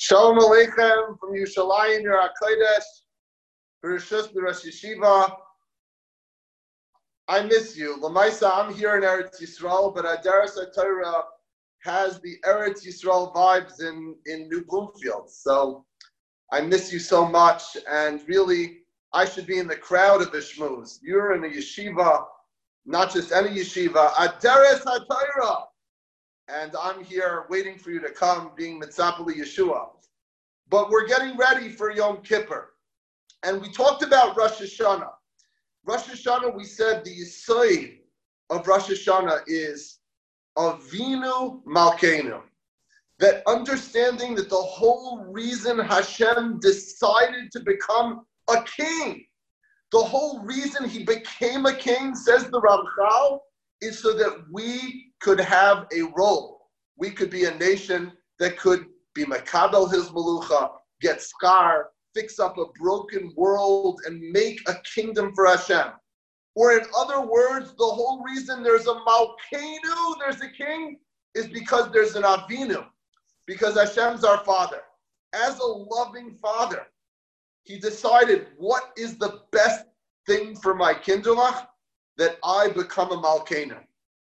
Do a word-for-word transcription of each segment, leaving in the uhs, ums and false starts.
Shalom Aleichem from Yerushalayim, Yer HaKodesh, Bereshus B'Rosh Yeshiva. I miss you. Lamaisa, I'm here in Eretz Yisrael, but Adaras HaTorah has the Eretz Yisrael vibes in, in New Bloomfield. So I miss you so much, and really, I should be in the crowd of the shmooze. You're in a yeshiva, not just any yeshiva, Adaras HaTorah. And I'm here waiting for you to come, being Mitzapeli Yeshua. But we're getting ready for Yom Kippur. And we talked about Rosh Hashanah. Rosh Hashanah, we said the yesod of Rosh Hashanah is Avinu Malkeinu. That understanding that the whole reason Hashem decided to become a king, the whole reason he became a king, says the Ramchal, is so that we could have a role. We could be a nation that could be Makabel his Malucha, get Schar, fix up a broken world, and make a kingdom for Hashem. Or in other words, the whole reason there's a Malkeinu, there's a king, is because there's an Avinu. Because Hashem's our father. As a loving father, he decided, what is the best thing for my kindulach? That I become a Malkeinu.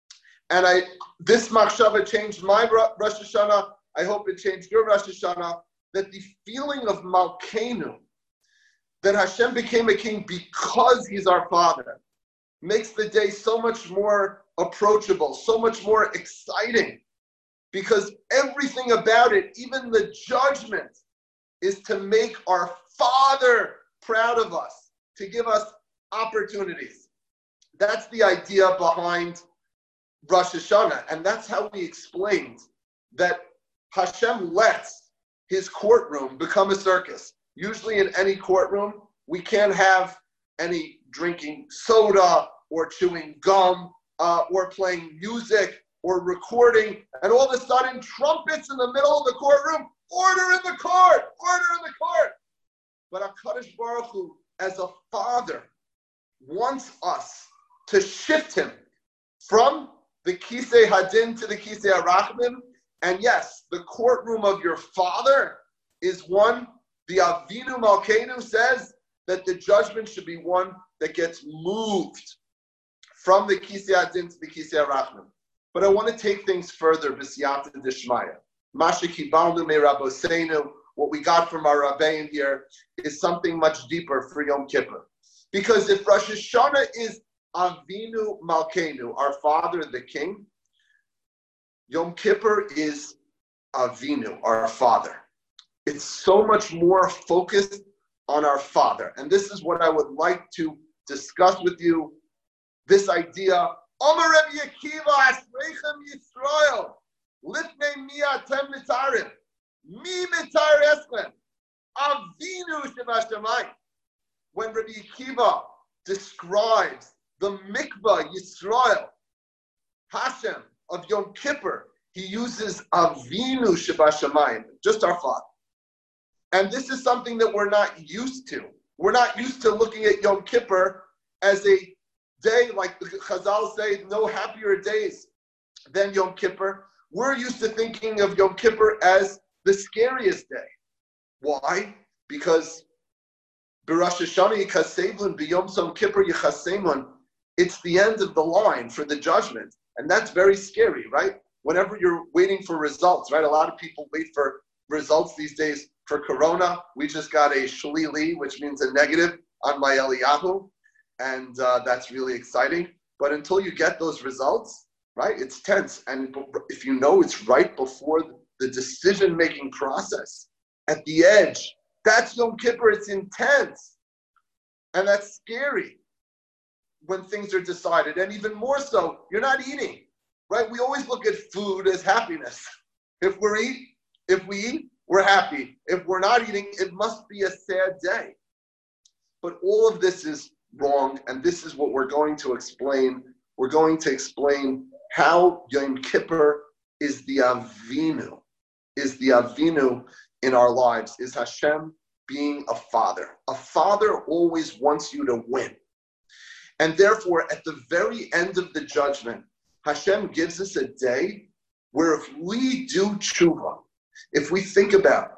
And I, this machshava changed my Rosh Hashanah. I hope it changed your Rosh Hashanah. That the feeling of Malkeinu, that Hashem became a king because he's our father, makes the day so much more approachable, so much more exciting. Because everything about it, even the judgment, is to make our Father proud of us, to give us opportunities. That's the idea behind Rosh Hashanah. And that's how we explained that Hashem lets his courtroom become a circus. Usually in any courtroom, we can't have any drinking soda or chewing gum uh, or playing music or recording, and all of a sudden trumpets in the middle of the courtroom, order in the court, order in the court. But HaKadosh Baruch Hu, as a father, wants us to shift him from the Kisei Hadin to the Kisei Arachmim. And yes, the courtroom of your father is one, the Avinu Malkeinu says that the judgment should be one that gets moved from the Kisei Hadin to the Kisei Arachmim. But I want to take things further, B'siyata D'Shmaya. Masha Kibalnu Me Rabboseinu, what we got from our Rabbein here is something much deeper for Yom Kippur. Because if Rosh Hashanah is Avinu Malkeinu, our father, the king, Yom Kippur is Avinu, our father. It's so much more focused on our father. And this is what I would like to discuss with you, this idea. Omer Rebbe Yekiva, Asreichem Yisrael, Lifnei mi atem mitarim, mi mitar eschem, Avinu shebashamayim. When Rebbe Yekiva describes the mikvah Yisrael, Hashem of Yom Kippur, he uses Avinu shebashamayim, just our father. And this is something that we're not used to. We're not used to looking at Yom Kippur as a day, like the Chazal say, no happier days than Yom Kippur. We're used to thinking of Yom Kippur as the scariest day. Why? Because B'Rosh Hashanah Yikasevlin, B'Yom Som Kippur Yichasemun, it's the end of the line for the judgment. And that's very scary, right? Whenever you're waiting for results, right? A lot of people wait for results these days for Corona. We just got a shlili, which means a negative, on my Eliyahu. And uh, that's really exciting. But until you get those results, right, it's tense. And if you know it's right before the decision-making process, at the edge, that's Yom Kippur, it's intense. And that's scary when things are decided. And even more so, you're not eating, right? We always look at food as happiness. If we're eat, if we eat, we're happy. If we're not eating, it must be a sad day. But all of this is wrong, and this is what we're going to explain. We're going to explain how Yom Kippur is the Avinu, is the Avinu in our lives, is Hashem being a father. A father always wants you to win. And therefore, at the very end of the judgment, Hashem gives us a day where if we do tshuva, if we think about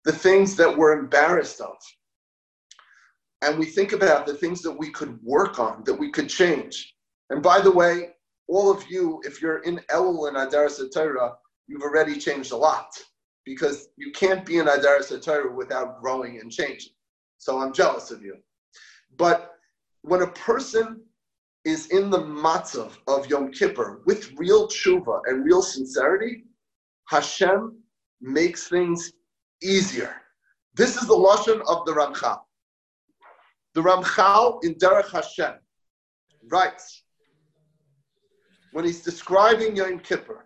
the things that we're embarrassed of. And we think about the things that we could work on, that we could change. And by the way, all of you, if you're in Elul and Adaras HaTorah, you've already changed a lot, because you can't be in Adaras HaTorah without growing and changing. So I'm jealous of you. But when a person is in the matzav of Yom Kippur with real tshuva and real sincerity, Hashem makes things easier. This is the lashon of the Ramchal. The Ramchal in Derech Hashem writes, when he's describing Yom Kippur,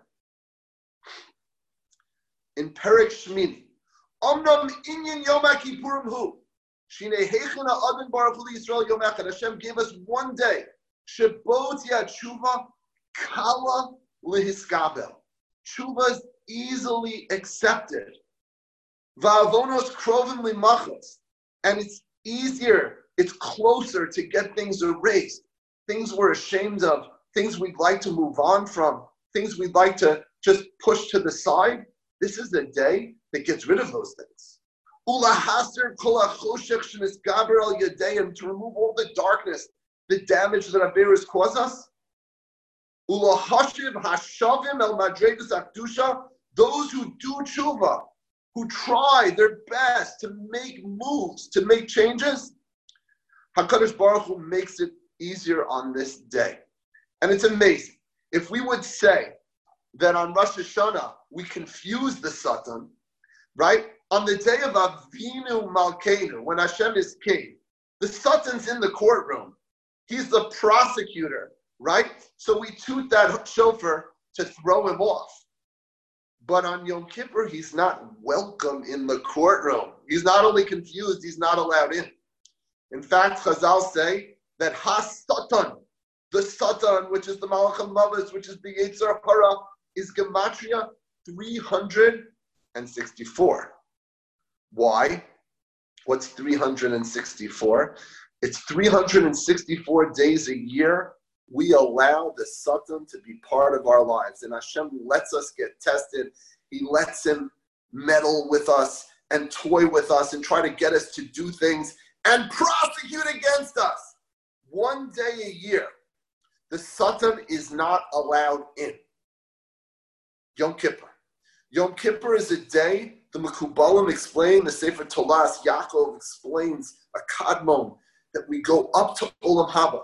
in Perek Shmini, Omnam inyan Yom HaKippurim hu, Shinei heichen ha'adon baruch hu Yisrael Yom Echad. Hashem gave us one day, Shebo tiyah tshuva kala lehiskabel. Tshuva is easily accepted. Va'avonos krovim limachos, and it's easier, it's closer to get things erased, things we're ashamed of, things we'd like to move on from, things we'd like to just push to the side. This is the day that gets rid of those things. Ulahaser kol hachoshech shenisgaber al yadayim, to remove all the darkness, the damage that Averis cause us. Ulahashiv hashavim el madregas akdusha, those who do tshuva, who try their best to make moves, to make changes. HaKadosh Baruch Hu makes it easier on this day. And it's amazing. If we would say that on Rosh Hashanah, we confuse the Satan, right? On the day of Avinu Malkeinu, when Hashem is king, the Satan's in the courtroom. He's the prosecutor, right? So we toot that shofar to throw him off. But on Yom Kippur, he's not welcome in the courtroom. He's not only confused, he's not allowed in. In fact, Chazal say that Ha-Satan, the Satan, which is the Malach HaMavet, which is the Yetzer Hara, is Gematria three hundred sixty-four. Why? What's three hundred sixty-four? It's three hundred sixty-four days a year we allow the Satan to be part of our lives. And Hashem lets us get tested. He lets him meddle with us and toy with us and try to get us to do things and prosecute against us. One day a year, the Satan is not allowed in. Yom Kippur. Yom Kippur is a day, the Mekubalim explain, the Sefer Tolas, Yaakov explains, a kadmon, that we go up to Olam Haba.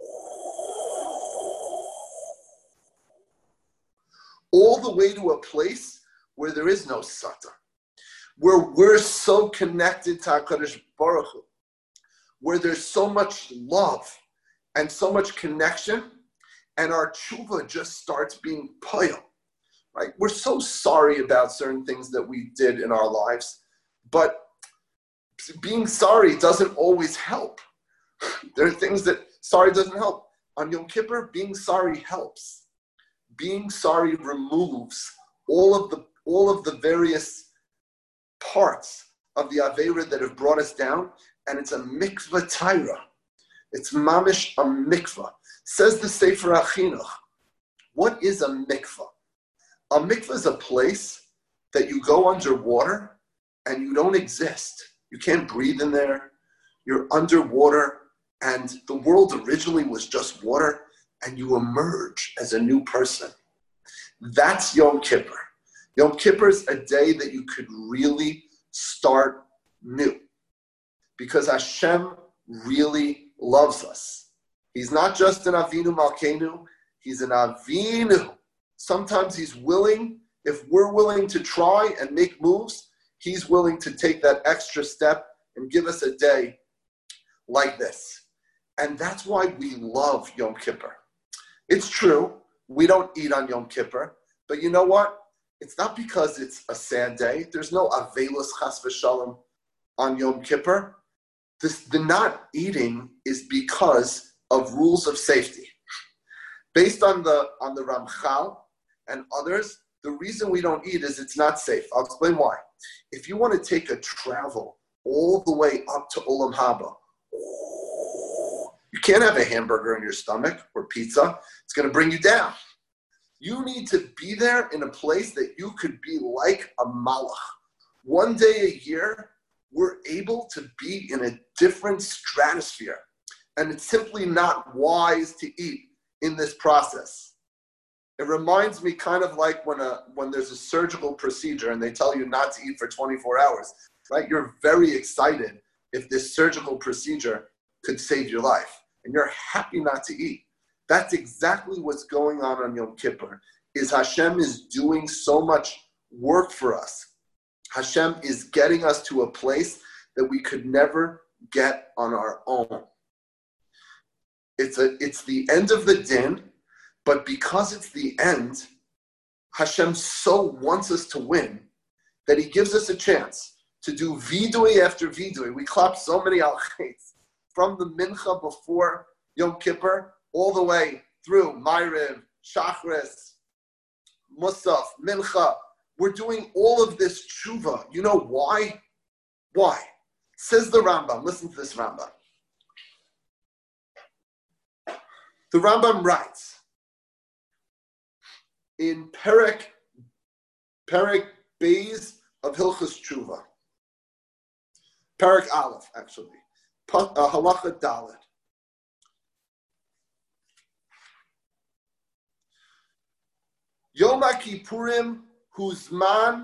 All the way to a place where there is no Satan, where we're so connected to HaKadosh Baruch Hu, where there's so much love and so much connection, and our tshuva just starts being payal, right? We're so sorry about certain things that we did in our lives, but being sorry doesn't always help. There are things that sorry doesn't help. On Yom Kippur, being sorry helps. Being sorry removes all of the all of the various parts of the Aveira that have brought us down, and it's a mikvah taira. It's mamish a mikvah. Says the Sefer HaChinuch. What is a mikvah? A mikvah is a place that you go underwater and you don't exist. You can't breathe in there. You're underwater, and the world originally was just water, and you emerge as a new person. That's Yom Kippur. Yom Kippur is a day that you could really start new, because Hashem really loves us. He's not just an Avinu Malkeinu, he's an Avinu. Sometimes he's willing, if we're willing to try and make moves, he's willing to take that extra step and give us a day like this. And that's why we love Yom Kippur. It's true, we don't eat on Yom Kippur, but you know what? It's not because it's a sad day. There's no Avelos Chas v'Shalom on Yom Kippur. This, the not eating is because of rules of safety. Based on the, on the Ramchal and others, the reason we don't eat is it's not safe. I'll explain why. If you want to take a travel all the way up to Olam Haba, you can't have a hamburger in your stomach or pizza. It's going to bring you down. You need to be there in a place that you could be like a malach, one day a year, we're able to be in a different stratosphere. And it's simply not wise to eat in this process. It reminds me kind of like when a when there's a surgical procedure and they tell you not to eat for twenty-four hours, right? You're very excited if this surgical procedure could save your life, and you're happy not to eat. That's exactly what's going on on Yom Kippur, is Hashem is doing so much work for us. Hashem is getting us to a place that we could never get on our own. It's a it's the end of the din, but because it's the end, Hashem so wants us to win that he gives us a chance to do vidui after vidui. We clap so many al-chayts from the mincha before Yom Kippur all the way through Ma'ariv, Shachris, Musaf, Mincha. We're doing all of this tshuva. You know why? Why? Says the Rambam. Listen to this Rambam. The Rambam writes in Perek, Perek Beis of Hilchos Tshuva, Perek Aleph, actually, uh, Halacha Dalet. Yom Kippurim Huzman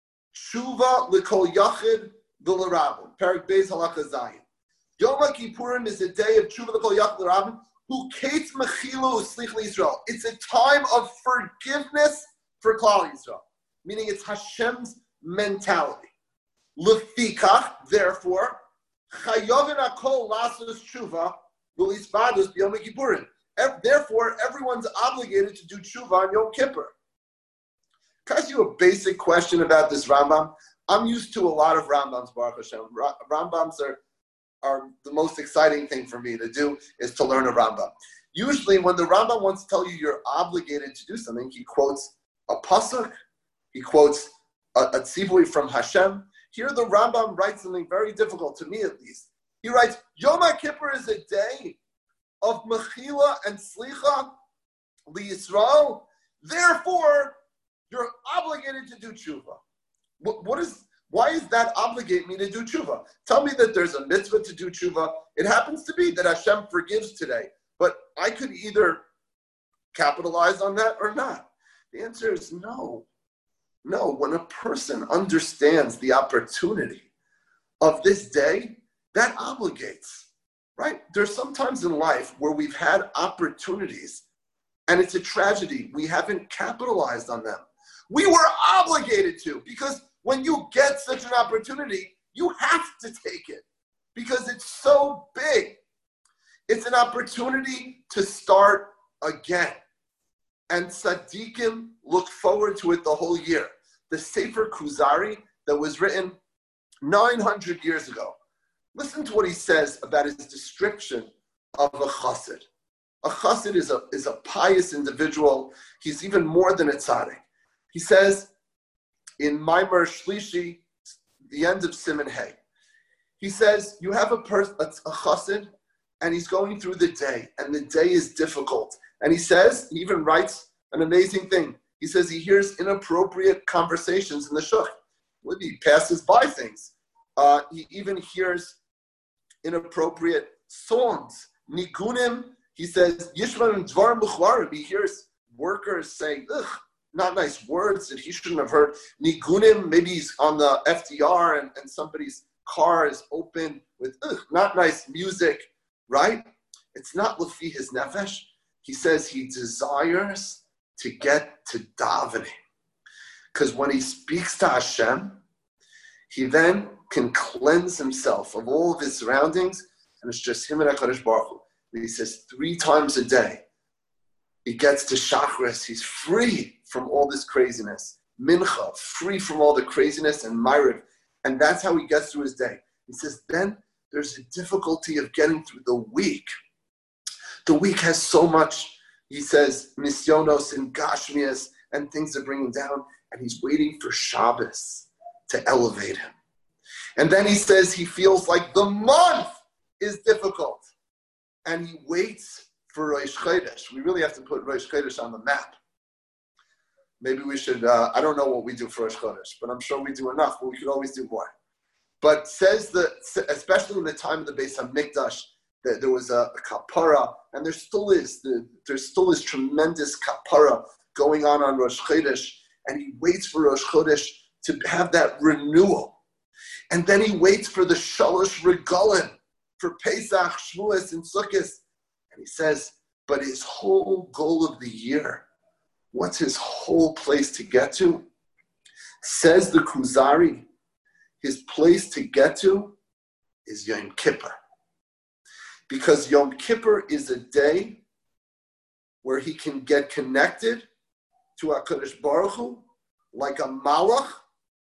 Tshuva L'Kol Yachid V'Lerabim. Perek Beis Halacha Zayin. Yom Kippurim is a day of Tshuva L'Kol Yachid V'Lerabim. Who kates mechilu uslich Yisrael. It's a time of forgiveness for Klal Yisrael, meaning it's Hashem's mentality. Lefikach, therefore, chayovin hakol lasos tshuva v'lisvadus b'yom kippurim. Therefore, everyone's obligated to do tshuva on Yom Kippur. Can I ask you a basic question about this Rambam? I'm used to a lot of Rambams, Baruch Hashem. Rambams are are the most exciting thing for me to do is to learn a Rambam. Usually when the Rambam wants to tell you you're obligated to do something, he quotes a pasuk, he quotes a, a tzivui from Hashem. Here the Rambam writes something very difficult, to me at least. He writes, Yom Kippur is a day of mechila and slicha liyisrael, therefore you're obligated to do tshuva. What, what is... Why does that obligate me to do tshuva? Tell me that there's a mitzvah to do tshuva. It happens to be that Hashem forgives today, but I could either capitalize on that or not. The answer is no. No, when a person understands the opportunity of this day, that obligates, right? There's some times in life where we've had opportunities and it's a tragedy. We haven't capitalized on them. We were obligated to, because when you get such an opportunity, you have to take it because it's so big. It's an opportunity to start again. And tzaddikim look forward to it the whole year. The Sefer Kuzari that was written nine hundred years ago. Listen to what he says about his description of a chassid. A chassid is a, is a pious individual. He's even more than a tzaddik. He says, in Maimer Shlishi, the end of Siman Hay, he says, you have a person, a, a chassid, and he's going through the day, and the day is difficult. And he says, he even writes an amazing thing. He says he hears inappropriate conversations in the shuk. He passes by things. Uh, he even hears inappropriate songs. Nigunim, he says, Yishman and Dvar Mukhwarim, he hears workers saying, ugh, not nice words that he shouldn't have heard. Nigunim, maybe he's on the F D R and, and somebody's car is open with ugh, not nice music, right? It's not lefi his nefesh. He says he desires to get to davening. Because when he speaks to Hashem, he then can cleanse himself of all of his surroundings, and it's just him and HaKadosh Baruch Hu. And he says three times a day, he gets to Shachris, he's free from all this craziness. Mincha, free from all the craziness, and Ma'ariv. And that's how he gets through his day. He says, then there's a difficulty of getting through the week. The week has so much, he says, misyonos and gashmias, and things are bringing down, and he's waiting for Shabbos to elevate him. And then he says he feels like the month is difficult, and he waits for Rosh Chodesh. We really have to put Rosh Chodesh on the map. maybe we should, uh, I don't know what we do for Rosh Chodesh, but I'm sure we do enough, but we could always do more. But says that, especially in the time of the Beis HaMikdash, that there was a, a kapara, and there still is, the, there still is tremendous kapara going on on Rosh Chodesh, and he waits for Rosh Chodesh to have that renewal. And then he waits for the Shalosh Regalim, for Pesach, Shavuos, and Sukkot. And he says, but his whole goal of the year, what's his whole place to get to? Says the Kuzari, his place to get to is Yom Kippur. Because Yom Kippur is a day where he can get connected to HaKadosh Baruch Hu like a malach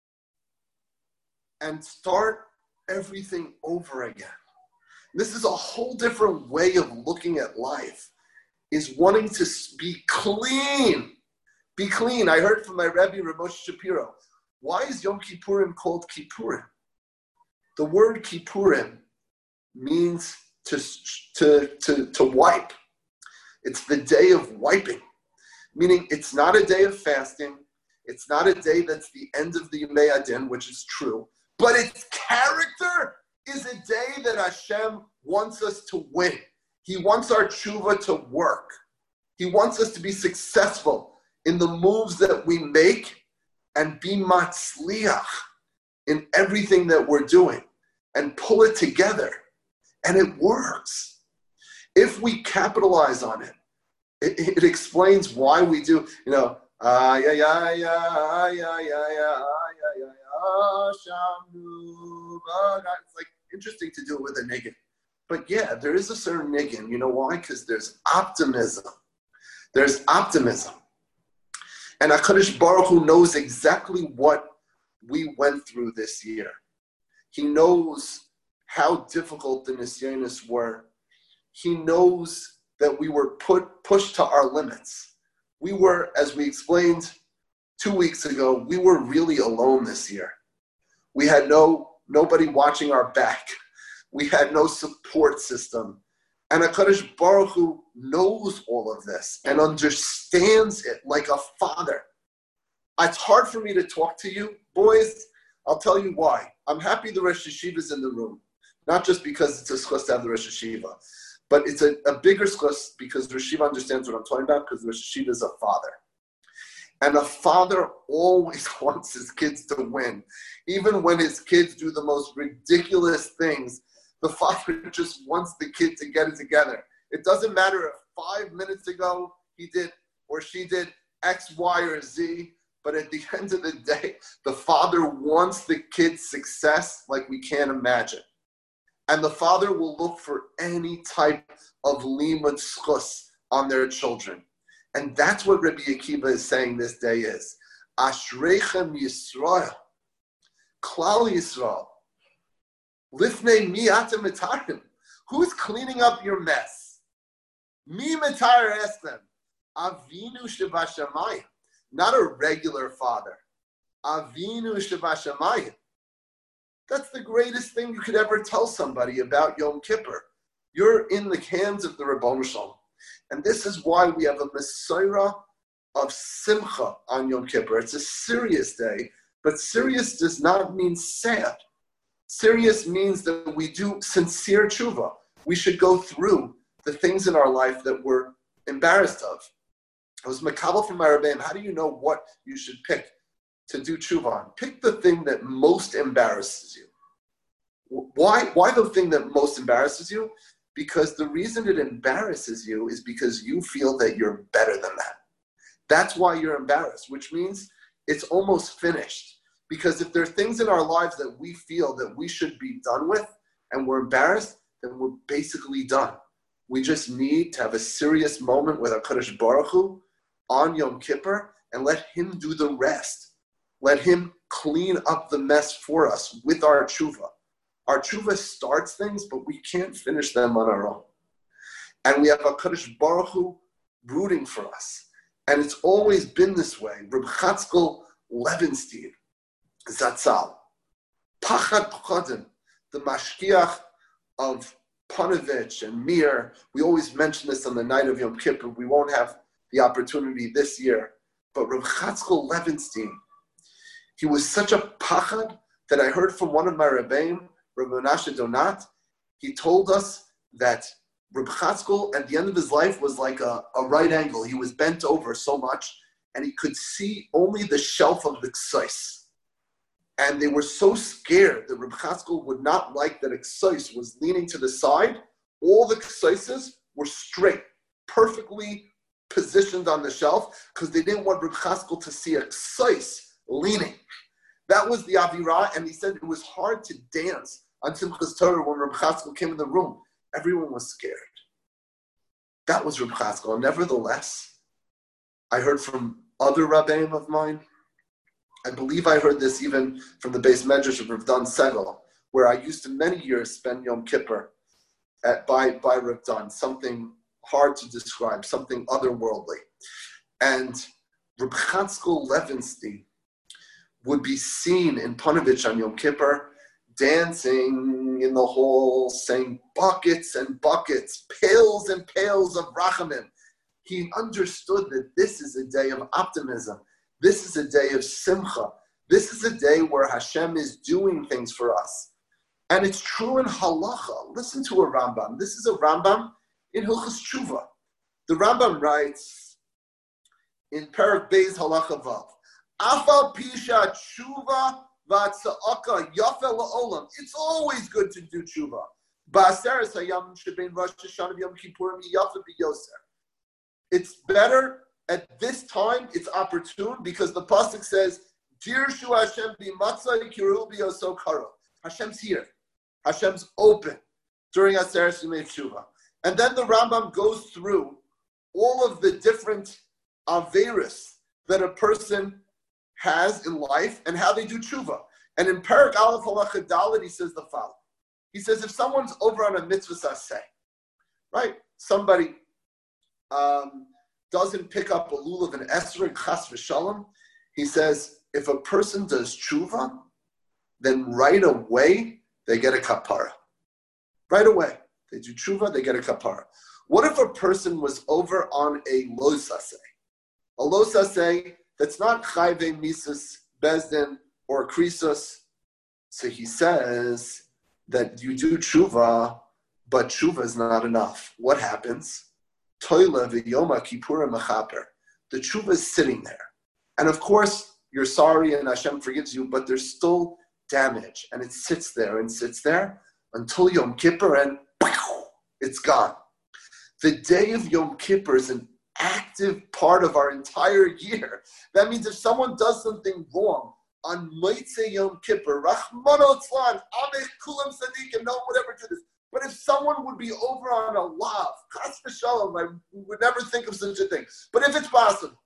and start everything over again. This is a whole different way of looking at life, is wanting to be clean. Be clean. I heard from my Rebbe, Rav Moshe Shapiro, why is Yom Kippurim called Kippurim? The word Kippurim means to, to, to, to wipe. It's the day of wiping, meaning it's not a day of fasting. It's not a day that's the end of the Yemei Adin, which is true, but its character is a day that Hashem wants us to win. He wants our tshuva to work. He wants us to be successful in the moves that we make and be matzliach in everything that we're doing and pull it together. And it works. If we capitalize on it, it, it explains why we do, you know, ah, yeah, yeah, yeah, yeah, yeah, yeah, yeah, it's like interesting to do it with a niggin. But yeah, there is a certain niggin. You know why? Because there's optimism. There's optimism. And HaKadosh Baruch Hu knows exactly what we went through this year. He knows how difficult the nisyonos were. He knows that we were put pushed to our limits. We were, as we explained two weeks ago, we were really alone this year. We had no nobody watching our back. We had no support system. And HaKadosh Baruch Hu knows all of this and understands it like a father. It's hard for me to talk to you, boys. I'll tell you why. I'm happy the Rosh Yeshiva is in the room. Not just because it's a schus to have the Rosh Yeshiva, but it's a, a bigger schus because the Rosh Yeshiva understands what I'm talking about, because the Rosh Yeshiva is a father. And a father always wants his kids to win. Even when his kids do the most ridiculous things, the father just wants the kid to get it together. It doesn't matter if five minutes ago he did or she did X, Y, or Z, but at the end of the day, the father wants the kid's success like we can't imagine. And the father will look for any type of limud schus on their children. And that's what Rabbi Akiva is saying this day is. Ashreichem Yisrael, Klal Yisrael, Lifnei mi atem mitarim. Who's cleaning up your mess? Mi mitar estem. Avinu shebashamayim. Not a regular father. Avinu shebashamayim. That's the greatest thing you could ever tell somebody about Yom Kippur. You're in the hands of the Ribono Shel Olam. And this is why we have a Mesorah of Simcha on Yom Kippur. It's a serious day, but serious does not mean sad. Serious means that we do sincere tshuva. We should go through the things in our life that we're embarrassed of. I was makabel from my Rebbeim. How do you know what you should pick to do tshuva on? Pick the thing that most embarrasses you. Why, why the thing that most embarrasses you? Because the reason it embarrasses you is because you feel that you're better than that. That's why you're embarrassed, which means it's almost finished. Because if there are things in our lives that we feel that we should be done with and we're embarrassed, then we're basically done. We just need to have a serious moment with HaKadosh Baruch Hu on Yom Kippur and let him do the rest. Let him clean up the mess for us with our tshuva. Our tshuva starts things, but we can't finish them on our own. And we have HaKadosh Baruch Hu rooting for us. And it's always been this way. Reb Chatzkel Levenstein, Zatzal, Pachad Pchadim, the mashkiach of Panovich and Mir. We always mention this on the night of Yom Kippur. We won't have the opportunity this year. But Reb Chatzkel Levenstein, he was such a pachad that I heard from one of my Rebbeim, Reb Menashe Donat, he told us that Reb Chatzkel at the end of his life was like a, a right angle. He was bent over so much, and he could see only the shelf of the ksais. And they were so scared that Reb Chatzkel would not like that a ksais was leaning to the side. All the ksaises were straight, perfectly positioned on the shelf, because they didn't want Reb Chatzkel to see a ksais leaning. That was the Avirah, and he said it was hard to dance on Simchas Torah when Reb Chatzkel came in the room. Everyone was scared. That was Reb Chatzkel. And nevertheless, I heard from other Rabbeim of mine, I believe I heard this even from the base medrash of Rav Dan Segel, where I used to many years spend Yom Kippur at, by, by Rav Dan, something hard to describe, something otherworldly. And Reb Chatzkel Levenstein would be seen in Panovich on Yom Kippur, dancing in the hall, saying buckets and buckets, pails and pails of rachamim. He understood that this is a day of optimism. This is a day of simcha. This is a day where Hashem is doing things for us. And it's true in halacha. Listen to a Rambam. This is a Rambam in Hilchos Tshuva. The Rambam writes in Perek Beis Halacha Vav, Afal pisha tshuva v'atza'aka yafel la'olam. It's always good to do tshuva. Ba'aseres hayam shebein Rosh Hashanah v'Yom Kippurim yafel b'yoser. It's better at this time. It's opportune because the pasuk says, "Dirshu Hashem b'matzah kiru b'yoso karo." Hashem's here. Hashem's open during Aseres Yemei Tshuva. And then the Rambam goes through all of the different averis that a person has in life and how they do tshuva. And in Perek Aleph Halacha Dalet, he says the following. He says, if someone's over on a mitzvah saseh, right? Somebody um, doesn't pick up a lulav and esrog chas v'shalom. He says, if a person does tshuva, then right away they get a kapara. Right away. They do tshuva, they get a kapara. What if a person was over on a lo saseh? A lo saseh that's not chayve misus bezdin or krisos. So he says that you do tshuva, but tshuva is not enough. What happens? Toila v'yoma kipura mechaper. The tshuva is sitting there. And of course, you're sorry and Hashem forgives you, but there's still damage. And it sits there and sits there until Yom Kippur, and it's gone. The day of Yom Kippur is an active part of our entire year. That means if someone does something wrong on Motzei Yom Kippur, Rachmano Tzlan, Amech Kulam Sadiqim, no one would ever do this. But if someone would be over on a lav, Chas v'Shalom, I would never think of such a thing. But if it's possible,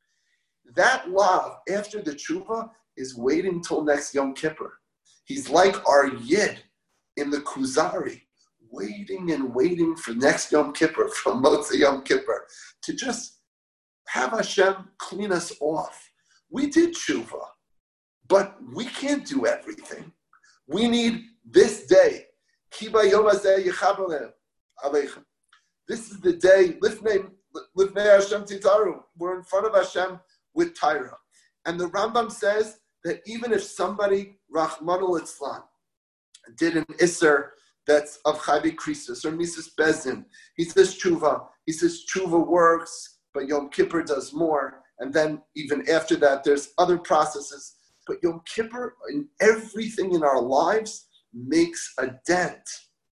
that lav after the tshuva is waiting till next Yom Kippur. He's like our yid in the Kuzari, waiting and waiting for next Yom Kippur, from Motzei Yom Kippur, to just have Hashem clean us off. We did tshuva, but we can't do everything. We need this day. Kiba Yom Hazeh Yechaber Aleichem. This is the day, Lifnei Lifnei Hashem Titaru. We're in front of Hashem with Tyra. And the Rambam says that even if somebody, Rachmano Litzlan, did an Isser that's of Chayve Krisos or Mises Bezin, he says tshuva. He says tshuva works, but Yom Kippur does more. And then even after that, there's other processes. But Yom Kippur, in everything in our lives, makes a dent,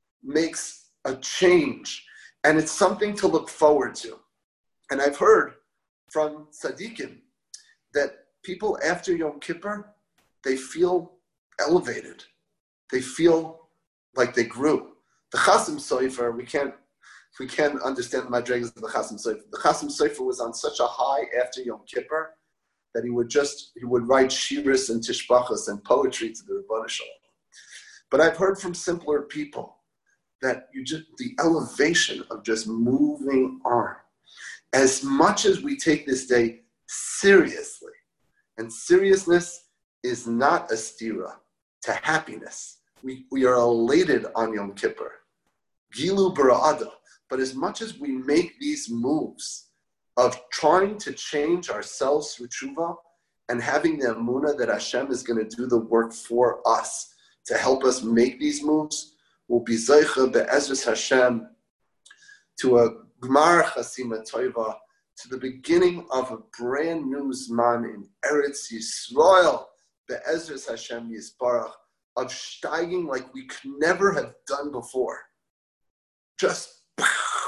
makes a change. And it's something to look forward to. And I've heard from tzaddikim that people after Yom Kippur, they feel elevated. They feel like they grew. The Chasim Sofer, we can't we can't understand the madrigas of the Chasim Sofer. The Chasim Sofer was on such a high after Yom Kippur that he would just he would write shiras and tishbachas and poetry to the Rebbeinu Shalom. But I've heard from simpler people that you just the elevation of just moving on. As much as we take this day seriously, and seriousness is not a stira to happiness. We, we are elated on Yom Kippur. Gilu bara'ada. But as much as we make these moves of trying to change ourselves through tshuva and having the emunah that Hashem is going to do the work for us to help us make these moves, will be zeicha be'ezras Hashem to a gmar chasima toiva, to the beginning of a brand new zman in Eretz Yisrael, be'ezras Hashem Yisbarach, of steiging like we could never have done before. Just pow,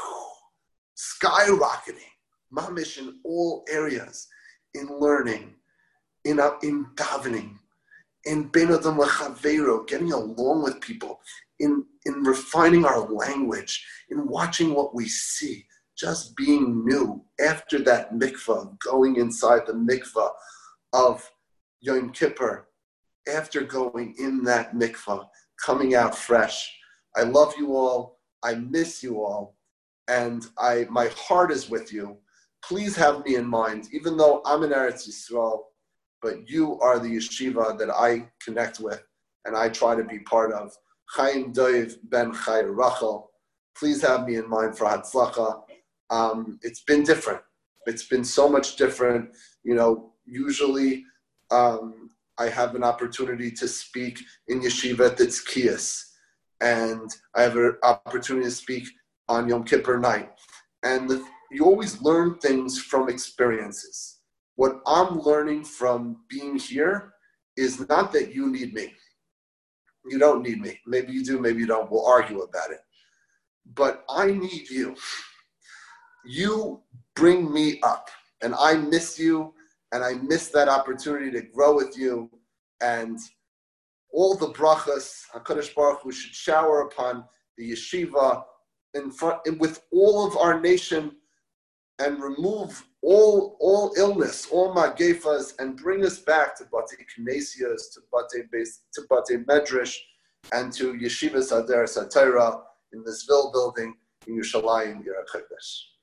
skyrocketing, mamish in all areas, in learning, in uh, in davening, in ben adam lechavero, getting along with people, in in refining our language, in watching what we see, just being new. After that mikvah, going inside the mikvah of Yom Kippur, after going in that mikvah, coming out fresh. I love you all. I miss you all. And I, my heart is with you. Please have me in mind, even though I'm in Eretz Yisrael, but you are the yeshiva that I connect with and I try to be part of. Chaim Doiv ben Chai Rachel. Please have me in mind for Hatzlacha. Um, it's been different. It's been so much different. You know, usually um, I have an opportunity to speak in yeshiva at the Tzkias, and I have an opportunity to speak on Yom Kippur night. And the, you always learn things from experiences. What I'm learning from being here is not that you need me. You don't need me. Maybe you do, maybe you don't. We'll argue about it. But I need you. You bring me up, and I miss you, and I miss that opportunity to grow with you, and all the brachas HaKadosh Baruch Hu should shower upon the yeshiva in front with all of our nation, and remove all all illness, all magefas, and bring us back to Batei Knesias, to Batei Beis, to Batei Medrash, and to Yeshivas Adaras HaTorah in this Ville building in Yerushalayim, Yer HaKodesh.